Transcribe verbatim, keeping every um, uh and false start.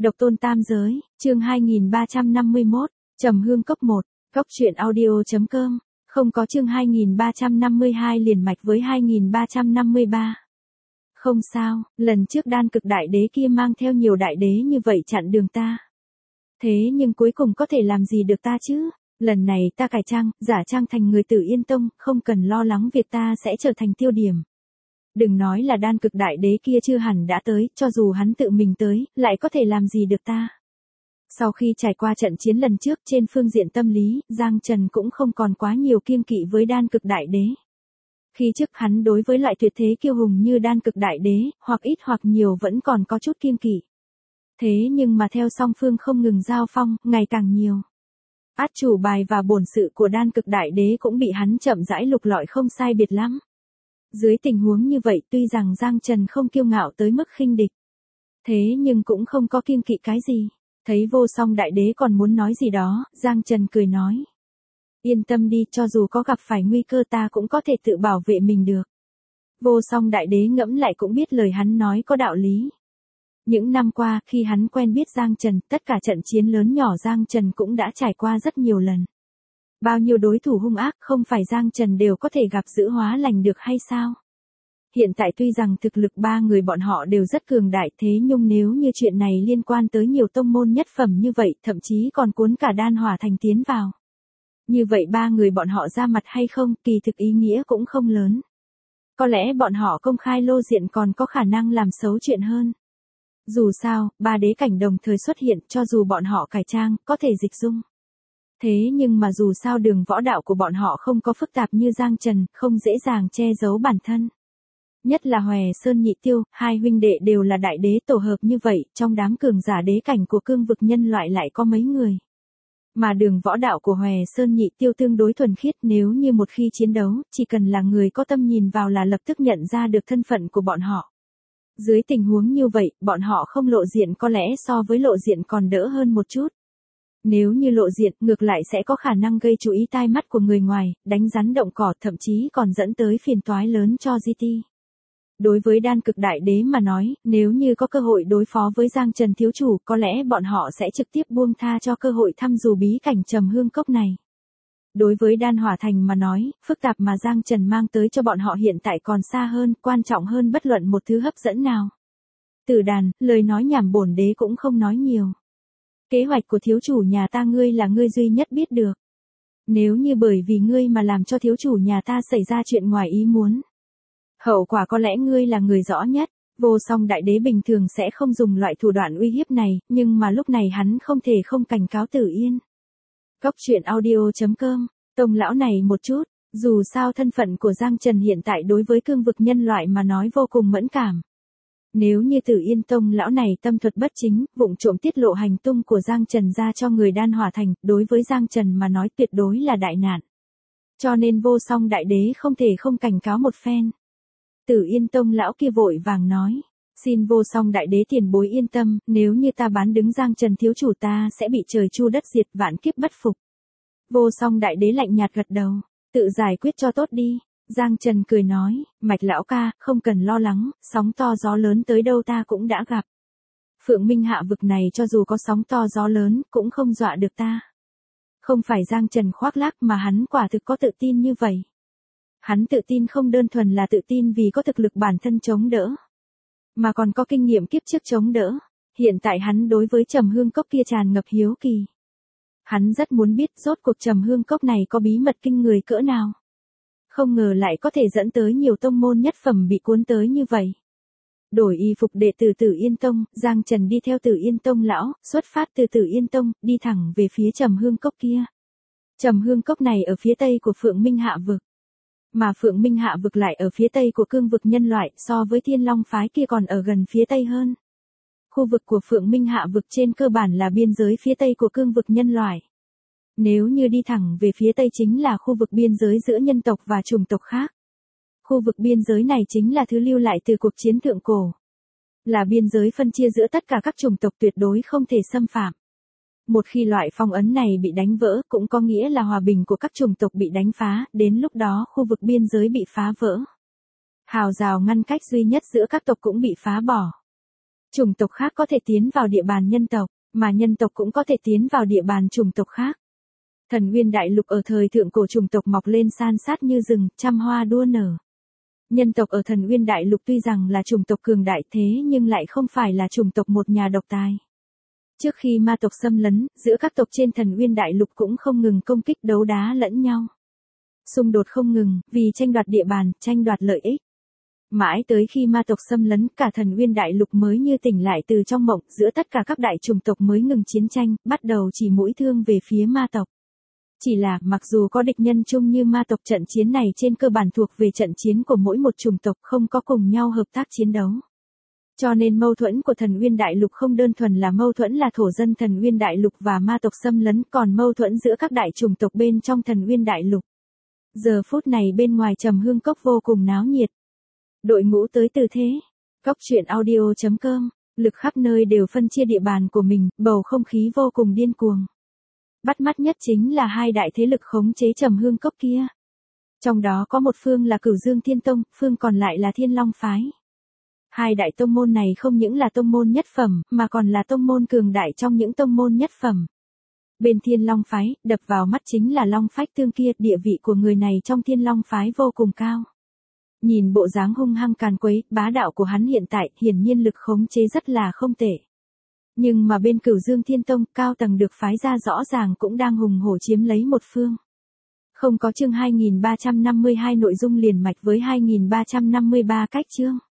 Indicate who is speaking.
Speaker 1: Độc tôn tam giới, chương hai nghìn ba trăm năm mươi mốt, Trầm Hương Cốc một, Cốc truyện audio.com, không có chương hai nghìn ba trăm năm mươi hai liền mạch với hai nghìn ba trăm năm mươi ba. Không sao, lần trước đan cực đại đế kia mang theo nhiều đại đế như vậy chặn đường ta. Thế nhưng cuối cùng có thể làm gì được ta chứ? Lần này ta cải trang, giả trang thành người Tử Yên Tông, không cần lo lắng việc ta sẽ trở thành tiêu điểm. Đừng nói là đan cực đại đế kia chưa hẳn đã tới, cho dù hắn tự mình tới, lại có thể làm gì được ta. Sau khi trải qua trận chiến lần trước trên phương diện tâm lý, Giang Trần cũng không còn quá nhiều kiêng kỵ với đan cực đại đế. Khi trước hắn đối với loại tuyệt thế kiêu hùng như đan cực đại đế, hoặc ít hoặc nhiều vẫn còn có chút kiêng kỵ. Thế nhưng mà theo song phương không ngừng giao phong, ngày càng nhiều. Át chủ bài và bổn sự của đan cực đại đế cũng bị hắn chậm rãi lục lọi không sai biệt lắm. Dưới tình huống như vậy tuy rằng Giang Trần không kiêu ngạo tới mức khinh địch. Thế nhưng cũng không có kiêng kỵ cái gì. Thấy vô song đại đế còn muốn nói gì đó, Giang Trần cười nói. Yên tâm đi, cho dù có gặp phải nguy cơ ta cũng có thể tự bảo vệ mình được. Vô song đại đế ngẫm lại cũng biết lời hắn nói có đạo lý. Những năm qua khi hắn quen biết Giang Trần, tất cả trận chiến lớn nhỏ Giang Trần cũng đã trải qua rất nhiều lần. Bao nhiêu đối thủ hung ác không phải Giang Trần đều có thể gặp giữ hóa lành được hay sao? Hiện tại tuy rằng thực lực ba người bọn họ đều rất cường đại, thế nhưng nếu như chuyện này liên quan tới nhiều tông môn nhất phẩm như vậy, thậm chí còn cuốn cả đan hỏa thành tiến vào. Như vậy ba người bọn họ ra mặt hay không, kỳ thực ý nghĩa cũng không lớn. Có lẽ bọn họ công khai lô diện còn có khả năng làm xấu chuyện hơn. Dù sao, ba đế cảnh đồng thời xuất hiện, cho dù bọn họ cải trang, có thể dịch dung. Thế nhưng mà dù sao đường võ đạo của bọn họ không có phức tạp như Giang Trần, không dễ dàng che giấu bản thân. Nhất là Hòe Sơn Nhị Tiêu, hai huynh đệ đều là đại đế tổ hợp như vậy, trong đám cường giả đế cảnh của cương vực nhân loại lại có mấy người. Mà đường võ đạo của Hòe Sơn Nhị Tiêu tương đối thuần khiết, nếu như một khi chiến đấu, chỉ cần là người có tâm nhìn vào là lập tức nhận ra được thân phận của bọn họ. Dưới tình huống như vậy, bọn họ không lộ diện có lẽ so với lộ diện còn đỡ hơn một chút. Nếu như lộ diện, ngược lại sẽ có khả năng gây chú ý tai mắt của người ngoài, đánh rắn động cỏ, thậm chí còn dẫn tới phiền toái lớn cho giê tê. Đối với đan cực đại đế mà nói, nếu như có cơ hội đối phó với Giang Trần thiếu chủ, có lẽ bọn họ sẽ trực tiếp buông tha cho cơ hội thăm dò bí cảnh Trầm Hương Cốc này. Đối với đan hỏa thành mà nói, phức tạp mà Giang Trần mang tới cho bọn họ hiện tại còn xa hơn, quan trọng hơn bất luận một thứ hấp dẫn nào. Tử đàn, lời nói nhảm bổn đế cũng không nói nhiều. Kế hoạch của thiếu chủ nhà ta ngươi là ngươi duy nhất biết được. Nếu như bởi vì ngươi mà làm cho thiếu chủ nhà ta xảy ra chuyện ngoài ý muốn. Hậu quả có lẽ ngươi là người rõ nhất. Vô song đại đế bình thường sẽ không dùng loại thủ đoạn uy hiếp này, nhưng mà lúc này hắn không thể không cảnh cáo Tử Yên. Cốc truyện audio.com, tông lão này một chút, dù sao thân phận của Giang Trần hiện tại đối với cương vực nhân loại mà nói vô cùng mẫn cảm. Nếu như Tử Yên tông lão này tâm thuật bất chính, vụng trộm tiết lộ hành tung của Giang Trần ra cho người đan hỏa thành, đối với Giang Trần mà nói tuyệt đối là đại nạn. Cho nên vô song đại đế không thể không cảnh cáo một phen. Tử Yên tông lão kia vội vàng nói, xin vô song đại đế tiền bối yên tâm, nếu như ta bán đứng Giang Trần thiếu chủ ta sẽ bị trời chu đất diệt vạn kiếp bất phục. Vô song đại đế lạnh nhạt gật đầu, tự giải quyết cho tốt đi. Giang Trần cười nói, Mạch lão ca, không cần lo lắng, sóng to gió lớn tới đâu ta cũng đã gặp. Phượng Minh hạ vực này cho dù có sóng to gió lớn, cũng không dọa được ta. Không phải Giang Trần khoác lác mà hắn quả thực có tự tin như vậy. Hắn tự tin không đơn thuần là tự tin vì có thực lực bản thân chống đỡ, mà còn có kinh nghiệm kiếp trước chống đỡ. Hiện tại hắn đối với Trầm Hương Cốc kia tràn ngập hiếu kỳ. Hắn rất muốn biết rốt cuộc Trầm Hương Cốc này có bí mật kinh người cỡ nào. Không ngờ lại có thể dẫn tới nhiều tông môn nhất phẩm bị cuốn tới như vậy. Đổi y phục đệ tử Tử Yên Tông, Giang Trần đi theo Tử Yên Tông lão, xuất phát từ Tử Yên Tông, đi thẳng về phía Trầm Hương Cốc kia. Trầm Hương Cốc này ở phía tây của Phượng Minh Hạ vực. Mà Phượng Minh Hạ vực lại ở phía tây của cương vực nhân loại, so với Thiên Long phái kia còn ở gần phía tây hơn. Khu vực của Phượng Minh Hạ vực trên cơ bản là biên giới phía tây của cương vực nhân loại. Nếu như đi thẳng về phía tây chính là khu vực biên giới giữa nhân tộc và chủng tộc khác. Khu vực biên giới này chính là thứ lưu lại từ cuộc chiến thượng cổ. Là biên giới phân chia giữa tất cả các chủng tộc tuyệt đối không thể xâm phạm. Một khi loại phong ấn này bị đánh vỡ cũng có nghĩa là hòa bình của các chủng tộc bị đánh phá, đến lúc đó khu vực biên giới bị phá vỡ. Hào rào ngăn cách duy nhất giữa các tộc cũng bị phá bỏ. Chủng tộc khác có thể tiến vào địa bàn nhân tộc, mà nhân tộc cũng có thể tiến vào địa bàn chủng tộc khác. Thần Nguyên Đại Lục ở thời thượng cổ chủng tộc mọc lên san sát như rừng, trăm hoa đua nở. Nhân tộc ở Thần Nguyên Đại Lục tuy rằng là chủng tộc cường đại thế nhưng lại không phải là chủng tộc một nhà độc tài. Trước khi ma tộc xâm lấn, giữa các tộc trên Thần Nguyên Đại Lục cũng không ngừng công kích đấu đá lẫn nhau. Xung đột không ngừng, vì tranh đoạt địa bàn, tranh đoạt lợi ích. Mãi tới khi ma tộc xâm lấn, cả Thần Nguyên Đại Lục mới như tỉnh lại từ trong mộng, giữa tất cả các đại chủng tộc mới ngừng chiến tranh, bắt đầu chỉ mũi thương về phía ma tộc. Chỉ là, mặc dù có địch nhân chung như ma tộc, trận chiến này trên cơ bản thuộc về trận chiến của mỗi một chủng tộc, không có cùng nhau hợp tác chiến đấu. Cho nên mâu thuẫn của Thần Nguyên Đại Lục không đơn thuần là mâu thuẫn là thổ dân Thần Nguyên Đại Lục và ma tộc xâm lấn, còn mâu thuẫn giữa các đại chủng tộc bên trong Thần Nguyên Đại Lục. Giờ phút này bên ngoài Trầm Hương Cốc vô cùng náo nhiệt. Đội ngũ tới từ thế. Cốc truyện audio chấm com, lực khắp nơi đều phân chia địa bàn của mình, bầu không khí vô cùng điên cuồng. Bắt mắt nhất chính là hai đại thế lực khống chế Trầm Hương Cốc kia. Trong đó có một phương là Cửu Dương Thiên Tông, phương còn lại là Thiên Long Phái. Hai đại tông môn này không những là tông môn nhất phẩm, mà còn là tông môn cường đại trong những tông môn nhất phẩm. Bên Thiên Long Phái, đập vào mắt chính là Long Phách Tương kia, địa vị của người này trong Thiên Long Phái vô cùng cao. Nhìn bộ dáng hung hăng càn quấy, bá đạo của hắn hiện tại, hiển nhiên lực khống chế rất là không tệ. Nhưng mà bên Cửu Dương Thiên Tông, cao tầng được phái ra rõ ràng cũng đang hùng hổ chiếm lấy một phương. Không có chương hai nghìn ba trăm năm mươi hai nội dung liền mạch với hai nghìn ba trăm năm mươi ba cách chương.